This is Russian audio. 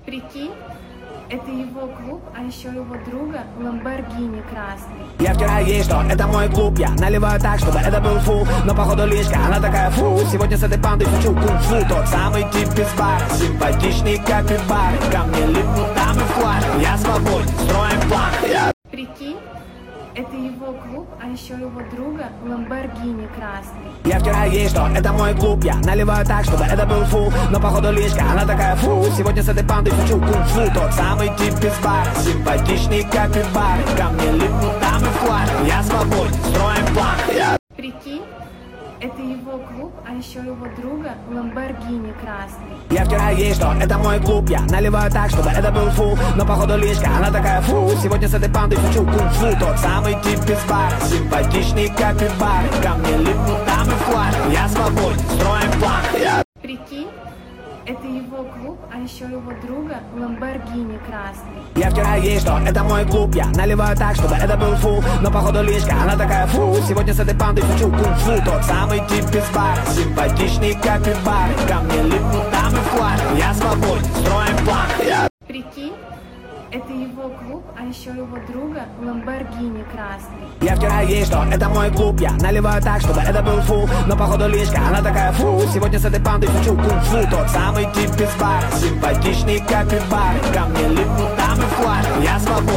Прикинь, это его клуб, а еще его друга Ламборгини красный. Я втираю ей, что это мой клуб. Я наливаю так, чтобы это был фу. Но походу лишка, она такая фу. Сегодня с этой пандой хочу кунг-фу. Тот самый тип из бара, симпатичный капибар. Ко мне липнут там и флаг. Я свободен, строим план. Прикинь, это его клуб, а еще его друга Ламборгини красный. Я втираю ей, что это мой клуб. Я наливаю так, чтобы это был фу. Но походу лишка, она такая фу. Сегодня с этой пандой хочу кунг-фу. Тот самый тип из бара, симпатичный капибар. Ко мне липнут там и флаг. Я свободен, строим план. Прикинь, это его клуб, а еще его друга Ламборгини красный. Я втираю ей, что это мой клуб. Я наливаю так, чтобы это был фу. Но походу лишка, она такая фу. Сегодня с этой пандой хочу кунг-фу. Тот самый тип из бара, симпатичный капибар. Ко мне липнут там и флаг. Я свободен, строим план. Прикинь, это его клуб, а еще его друга Ламборгини красный. Я втираю ей, что это мой клуб. Я наливаю так, чтобы это был фу. Но походу лишка, она такая фу. Сегодня с этой пандой хочу кунг-фу. Тот самый тип из бара, симпатичный капибар. Ко мне липнут там и флаг. Я свободен, строим план. Прикинь, это его клуб, а еще его друга Ламборгини красный. Я втираю ей, что это мой клуб. Я наливаю так, чтобы это был фу. Но походу лишка, она такая фу. Сегодня с этой пандой хочу кунг-фу. Тот самый тип из бара, симпатичный капибар. Ко мне липнут там и флаг. Я свободен.